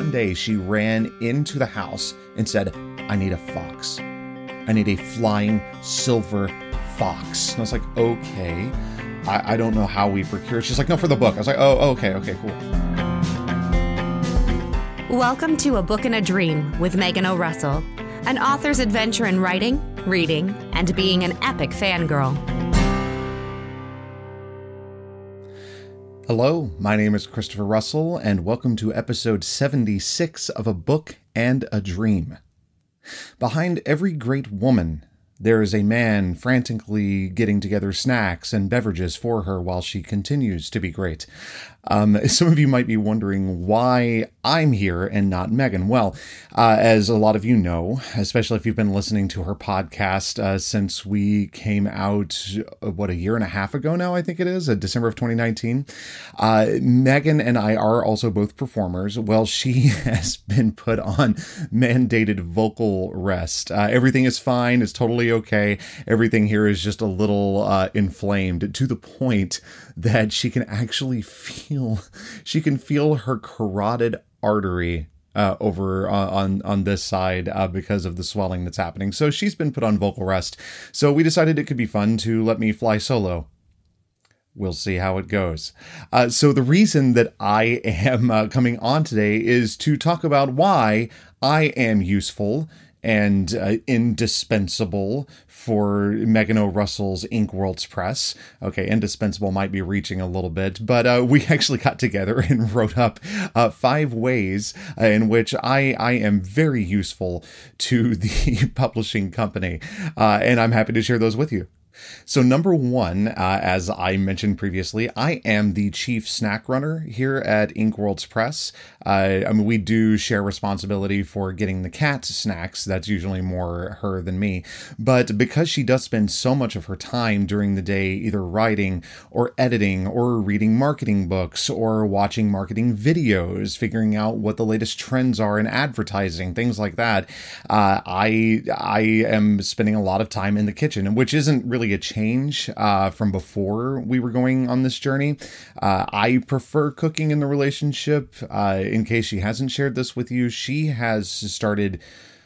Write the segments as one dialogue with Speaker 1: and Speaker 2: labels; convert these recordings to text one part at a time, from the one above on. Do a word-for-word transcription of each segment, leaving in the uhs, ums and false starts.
Speaker 1: one day she ran into the house and said, "I need a fox. I need a flying silver fox." And I was like, okay, I, I don't know how we procure. She's like, "No, for the book." I was like, oh, okay, okay, cool.
Speaker 2: Welcome to A Book and a Dream with Megan O'Russell, an author's adventure in writing, reading, and being an epic fangirl.
Speaker 1: Hello, my name is Christopher Russell, and welcome to episode seventy-six of A Book and a Dream. Behind every great woman, there is a man frantically getting together snacks and beverages for her while she continues to be great. Um, some of you might be wondering why I'm here and not Megan. Well, uh, as a lot of you know, especially if you've been listening to her podcast uh, since we came out, uh, what, a year and a half ago now, I think it is, uh, December of twenty nineteen, uh, Megan and I are also both performers. Well, she has been put on mandated vocal rest. Uh, everything is fine. It's totally okay. Everything here is just a little uh, inflamed to the point that she can actually feel, she can feel her carotid artery uh, over uh, on, on this side uh, because of the swelling that's happening. So she's been put on vocal rest. So we decided it could be fun to let me fly solo. We'll see how it goes. Uh, so the reason that I am uh, coming on today is to talk about why I am useful and uh, indispensable for Megan O'Russell's Ink Worlds Press. Okay, indispensable might be reaching a little bit, but uh, we actually got together and wrote up uh, five ways uh, in which I, I am very useful to the publishing company, uh, and I'm happy to share those with you. So number one, uh, as I mentioned previously, I am the chief snack runner here at Ink Worlds Press. Uh, I mean, we do share responsibility for getting the cat snacks. That's usually more her than me. But because she does spend so much of her time during the day either writing or editing or reading marketing books or watching marketing videos, figuring out what the latest trends are in advertising, things like that, uh, I I am spending a lot of time in the kitchen, which isn't really a change uh, from before we were going on this journey. Uh, I prefer cooking in the relationship. Uh, in case she hasn't shared this with you, she has started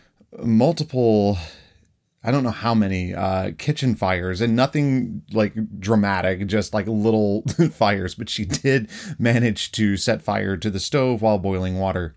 Speaker 1: multiple, I don't know how many, uh, kitchen fires, and nothing like dramatic, just like little fires, but she did manage to set fire to the stove while boiling water.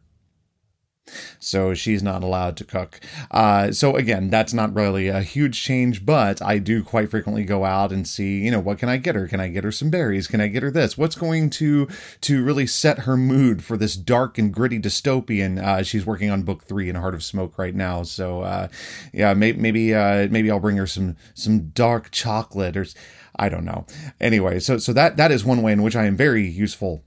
Speaker 1: So she's not allowed to cook. Uh, so again, that's not really a huge change, but I do quite frequently go out and see, you know, what can I get her? Can I get her some berries? Can I get her this? What's going to to really set her mood for this dark and gritty dystopian? Uh, she's working on book three in Heart of Smoke right now. So uh, yeah, maybe maybe uh, maybe I'll bring her some some dark chocolate or I don't know. Anyway, so so that that is one way in which I am very useful.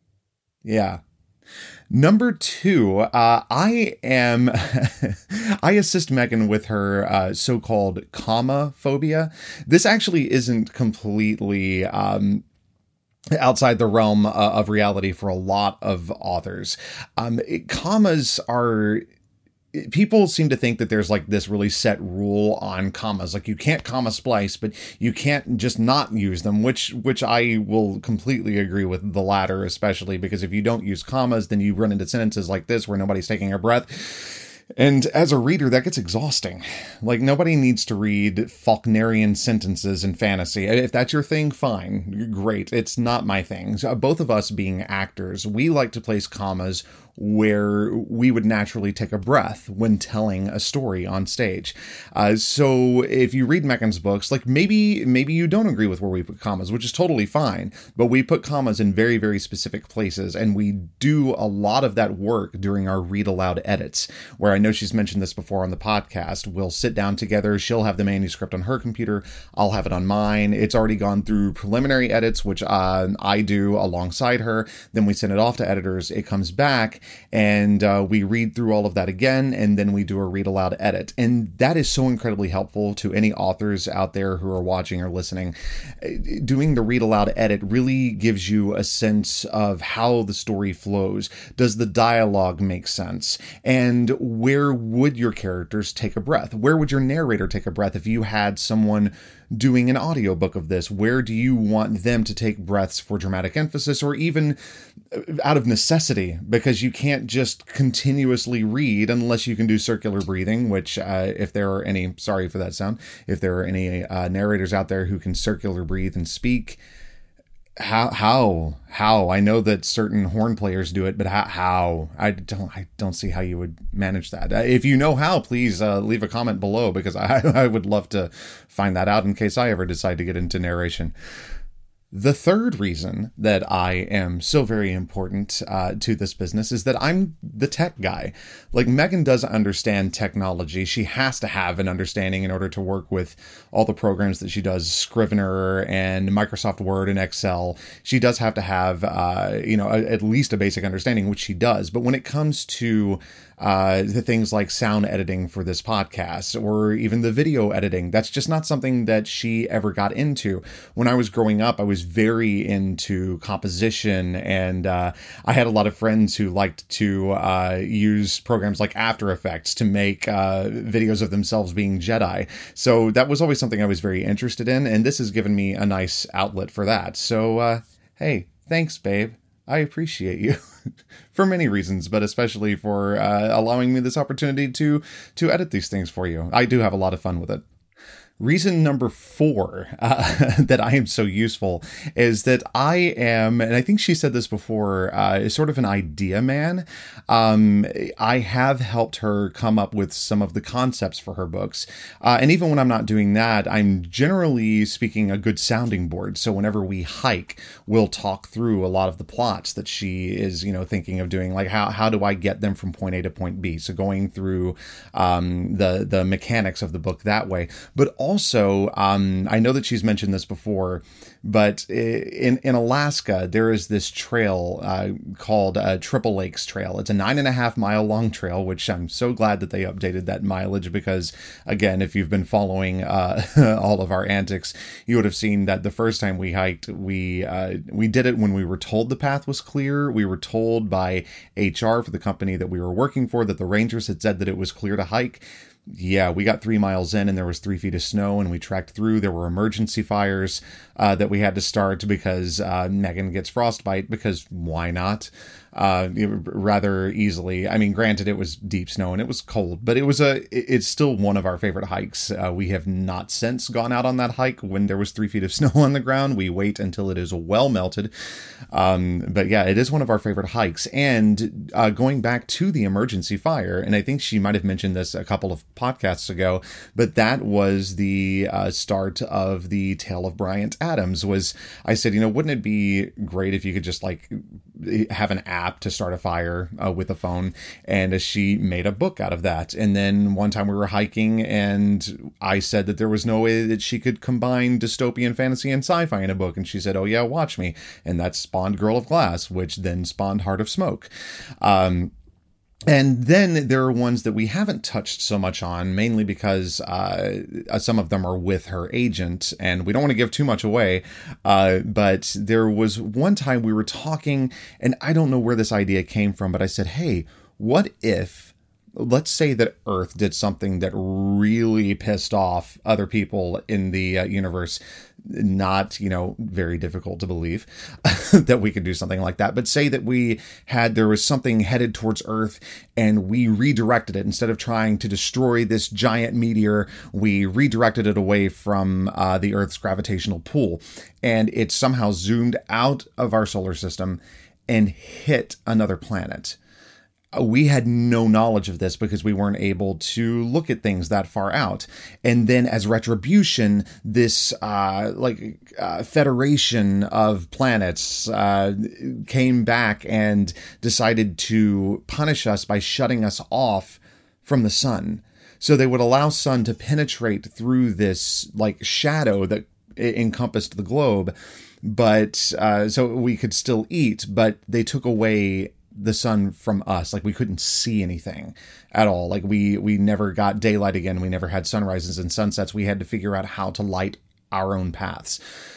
Speaker 1: Yeah. Number two, uh, I am, I assist Megan with her uh, so-called comma phobia. This actually isn't completely um, outside the realm uh, of reality for a lot of authors. Um, it, commas are... People seem to think that there's like this really set rule on commas, like you can't comma splice, but you can't just not use them, which which I will completely agree with the latter, especially because if you don't use commas, then you run into sentences like this where nobody's taking a breath. And as a reader, that gets exhausting. Like, nobody needs to read Faulknerian sentences in fantasy. If that's your thing, fine. Great. It's not my thing. So both of us being actors, we like to place commas where we would naturally take a breath when telling a story on stage. Uh, so if you read Megan's books, like maybe maybe you don't agree with where we put commas, which is totally fine, but we put commas in very, very specific places, and we do a lot of that work during our read aloud edits, where I know she's mentioned this before on the podcast. We'll sit down together, she'll have the manuscript on her computer, I'll have it on mine. It's already gone through preliminary edits, which uh, I do alongside her, then we send it off to editors, it comes back, and uh, we read through all of that again, and then we do a read aloud edit. And that is so incredibly helpful to any authors out there who are watching or listening. Doing the read aloud edit really gives you a sense of how the story flows. Does the dialogue make sense? And where would your characters take a breath? Where would your narrator take a breath if you had someone doing an audiobook of this? Where do you want them to take breaths for dramatic emphasis, or even out of necessity, because you can't just continuously read unless you can do circular breathing, which uh, if there are any, sorry for that sound, if there are any uh, narrators out there who can circular breathe and speak, How, how, how, I know that certain horn players do it, but how, how, I don't, I don't see how you would manage that. Uh, if you know how, please uh, leave a comment below, because I, I would love to find that out in case I ever decide to get into narration. The third reason that I am so very important uh, to this business is that I'm the tech guy. Like, Megan doesn't understand technology. She has to have an understanding in order to work with all the programs that she does, Scrivener and Microsoft Word and Excel. She does have to have, uh, you know, a, at least a basic understanding, which she does. But when it comes to uh, the things like sound editing for this podcast, or even the video editing, that's just not something that she ever got into. When I was growing up, I was very into composition, and uh, I had a lot of friends who liked to uh, use programs like After Effects to make uh, videos of themselves being Jedi. So that was always something I was very interested in, and this has given me a nice outlet for that. So, uh, hey, thanks, babe. I appreciate you for many reasons, but especially for uh, allowing me this opportunity to to edit these things for you. I do have a lot of fun with it. Reason number four uh, that I am so useful is that I am, and I think she said this before, uh, sort of an idea man. Um, I have helped her come up with some of the concepts for her books. Uh, and even when I'm not doing that, I'm generally speaking a good sounding board. So whenever we hike, we'll talk through a lot of the plots that she is, you know, thinking of doing. Like, how, how do I get them from point A to point B? So going through um, the, the mechanics of the book that way. But also, Also, um, I know that she's mentioned this before, but in, in Alaska, there is this trail uh, called uh, Triple Lakes Trail. It's a nine and a half mile long trail, which I'm so glad that they updated that mileage, because, again, if you've been following uh, all of our antics, you would have seen that the first time we hiked, we uh, we did it when we were told the path was clear. We were told by H R for the company that we were working for that the rangers had said that it was clear to hike. Yeah, we got three miles in and there was three feet of snow, and we trekked through. There were emergency fires uh, that we had to start because uh, Megan gets frostbite, because why not? Uh, rather easily. I mean, granted, it was deep snow and it was cold, but it was a, it's still one of our favorite hikes. Uh, we have not since gone out on that hike when there was three feet of snow on the ground. We wait until it is well melted. Um, but yeah, it is one of our favorite hikes. And uh, going back to the emergency fire, and I think she might have mentioned this a couple of podcasts ago, but that was the uh, start of the Tale of Bryant Adams. Was, I said, you know, wouldn't it be great if you could just like have an app to start a fire uh, with a phone? And she made a book out of that. And then one time we were hiking and I said that there was no way that she could combine dystopian fantasy and sci-fi in a book. And she said, oh yeah, watch me. And that spawned Girl of Glass, which then spawned Heart of Smoke. Um, And then there are ones that we haven't touched so much on, mainly because uh, some of them are with her agent, and we don't want to give too much away. Uh, but there was one time we were talking, and I don't know where this idea came from, but I said, hey, what if, let's say that Earth did something that really pissed off other people in the uh, universe. Not, you know, very difficult to believe that we could do something like that. But say that we had, there was something headed towards Earth and we redirected it. Instead of trying to destroy this giant meteor, we redirected it away from uh, the Earth's gravitational pull. And it somehow zoomed out of our solar system and hit another planet. We had no knowledge of this because we weren't able to look at things that far out. And then as retribution, this uh, like uh, federation of planets uh, came back and decided to punish us by shutting us off from the sun. So they would allow sun to penetrate through this like shadow that encompassed the globe, but uh, so we could still eat, but they took away the sun from us. Like, we couldn't see anything at all. Like, we we never got daylight again. We never had sunrises and sunsets. We had to figure out how to light our own paths.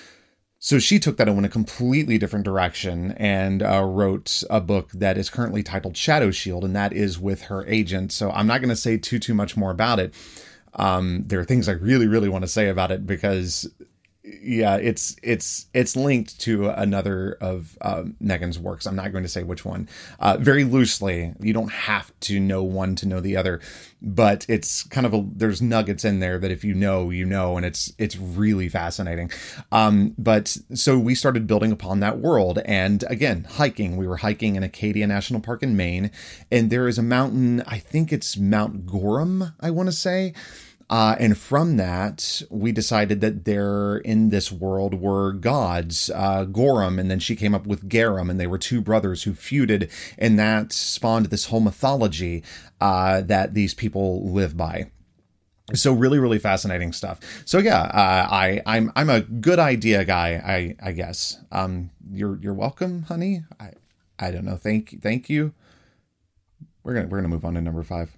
Speaker 1: So she took that in a completely different direction and uh, wrote a book that is currently titled Shadow Shield, and that is with her agent. So I'm not going to say too too much more about it. Um, there are things I really, really want to say about it because, yeah, it's it's it's linked to another of uh, Megan's works. I'm not going to say which one. Uh, very loosely, you don't have to know one to know the other, but it's kind of a there's nuggets in there that if you know, you know, and it's it's really fascinating. Um, but so we started building upon that world, and again, hiking. We were hiking in Acadia National Park in Maine, and there is a mountain. I think it's Mount Gorham, I want to say. Uh, and from that, we decided that there in this world were gods, uh, Gorham, and then she came up with Garum, and they were two brothers who feuded, and that spawned this whole mythology uh, that these people live by. So really, really fascinating stuff. So yeah, uh, I, I'm I'm a good idea guy, I I guess. Um, you're you're welcome, honey. I I don't know. Thank thank you. We're gonna we're gonna move on to number five.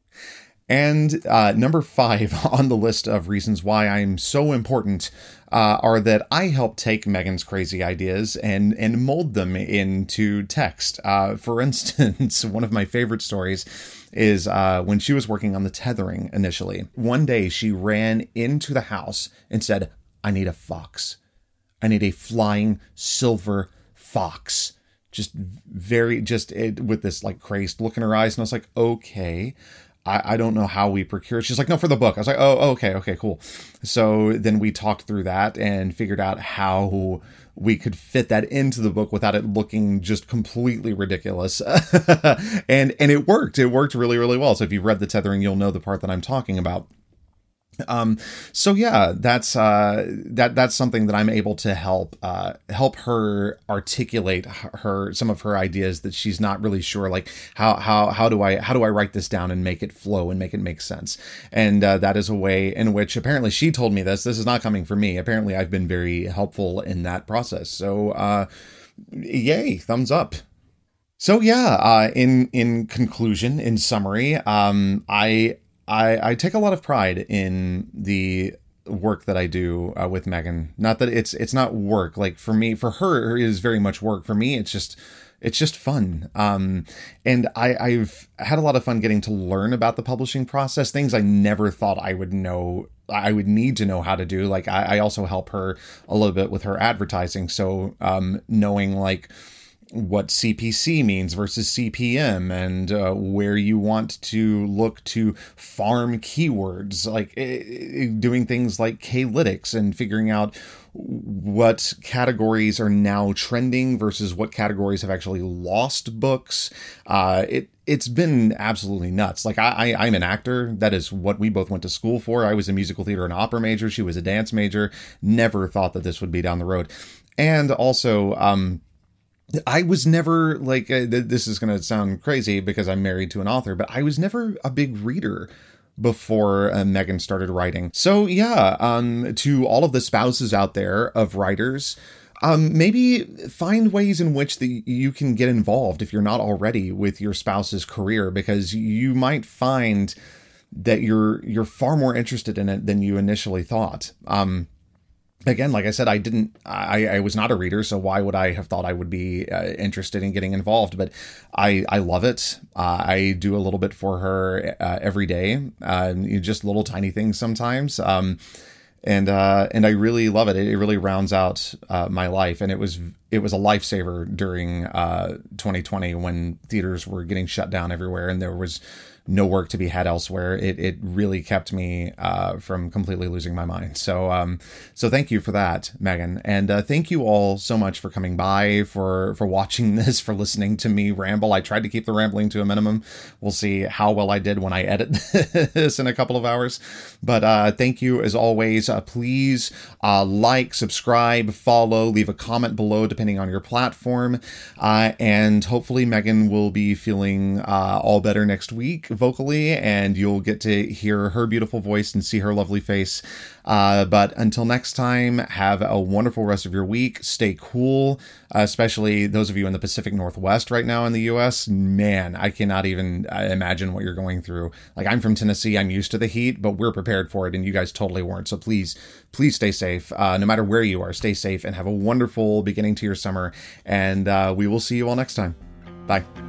Speaker 1: And uh, number five on the list of reasons why I'm so important uh, are that I help take Megan's crazy ideas and and mold them into text. Uh, for instance, one of my favorite stories is uh, when she was working on the tethering initially. One day she ran into the house and said, "I need a fox. I need a flying silver fox." Just very, just it, with this like crazed look in her eyes. And I was like, okay. I don't know how we procure it. She's like, no, for the book. I was like, oh, okay, okay, cool. So then we talked through that and figured out how we could fit that into the book without it looking just completely ridiculous. and and it worked. It worked really, really well. So if you've read The Tethering, you'll know the part that I'm talking about. Um, so yeah, that's, uh, that, that's something that I'm able to help, uh, help her articulate her, some of her ideas that she's not really sure, like how, how, how do I, how do I write this down and make it flow and make it make sense? And, uh, that is a way in which apparently she told me this, this is not coming from me. Apparently I've been very helpful in that process. So, uh, yay, thumbs up. So yeah, uh, in, in conclusion, in summary, um, I, I, I take a lot of pride in the work that I do uh, with Megan. Not that it's it's not work. Like for me, for her, it is very much work. For me, it's just it's just fun. Um, and I, I've had a lot of fun getting to learn about the publishing process, things I never thought I would know. I would need to know how to do. Like I, I also help her a little bit with her advertising. So um, knowing like what C P C means versus C P M and uh, where you want to look to farm keywords, like uh, doing things like K-lytics and figuring out what categories are now trending versus what categories have actually lost books. Uh, it, it's been absolutely nuts. Like I, I, I'm an actor. That is what we both went to school for. I was a musical theater and opera major. She was a dance major. Never thought that this would be down the road. And also, um, I was never like, uh, th- this is going to sound crazy because I'm married to an author, but I was never a big reader before uh, Megan started writing. So yeah, um, to all of the spouses out there of writers, um, maybe find ways in which the, you can get involved if you're not already with your spouse's career, because you might find that you're, you're far more interested in it than you initially thought. Um, Again, like I said, I didn't, I, I was not a reader, so why would I have thought I would be uh, interested in getting involved? But I, I love it. Uh, I do a little bit for her uh, every day, uh, just little tiny things sometimes. Um, and, uh, and I really love it. It, it really rounds out uh, my life. And it was, it was a lifesaver during uh, twenty twenty when theaters were getting shut down everywhere and there was no work to be had elsewhere. It it really kept me uh, from completely losing my mind. So um, so thank you for that, Megan. And uh, thank you all so much for coming by, for, for watching this, for listening to me ramble. I tried to keep the rambling to a minimum. We'll see how well I did when I edit this in a couple of hours. But uh, thank you as always. Uh, please uh, like, subscribe, follow, leave a comment below depending on your platform. Uh, and hopefully Megan will be feeling uh, all better next week vocally, and you'll get to hear her beautiful voice and see her lovely face. Uh, but until next time, have a wonderful rest of your week. Stay cool, uh, especially those of you in the Pacific Northwest right now in the U S. Man, I cannot even uh, imagine what you're going through. Like, I'm from Tennessee. I'm used to the heat, but we're prepared for it, and you guys totally weren't. So please, please stay safe. Uh, no matter where you are, stay safe and have a wonderful beginning to your summer. And uh, we will see you all next time. Bye.